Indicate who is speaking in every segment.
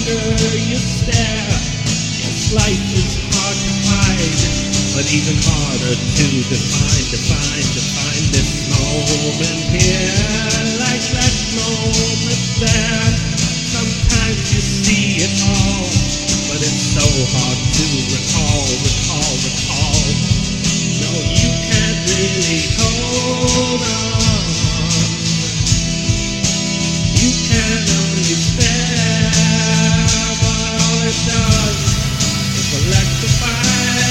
Speaker 1: longer you stare, yes, life is hard to hide, but even harder to define this moment here, like that moment there. Sometimes you see it all, but it's so hard to recall. No, you can't really hold on. You can only stare, but all it does is electrify.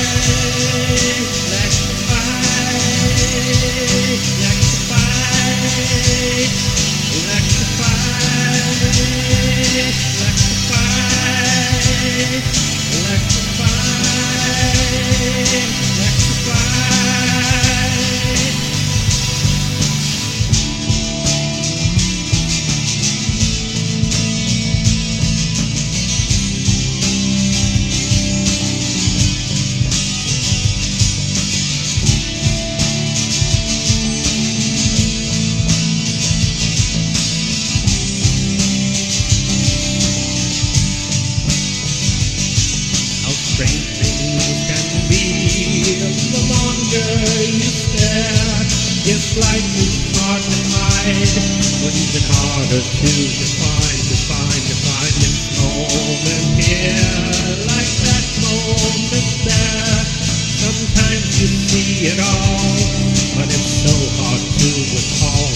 Speaker 1: Strange things can be the longer you stare. Yes, life is hard to hide, but even harder to define this moment here, like that moment there. Sometimes you see it all, but it's so hard to recall.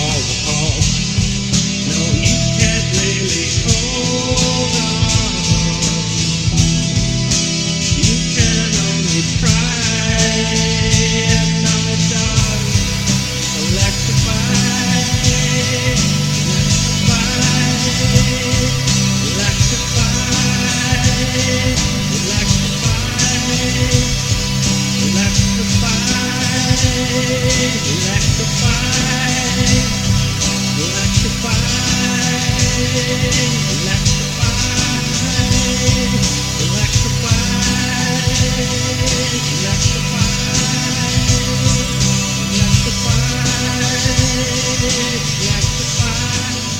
Speaker 1: No, you can't really hold on. Electrify.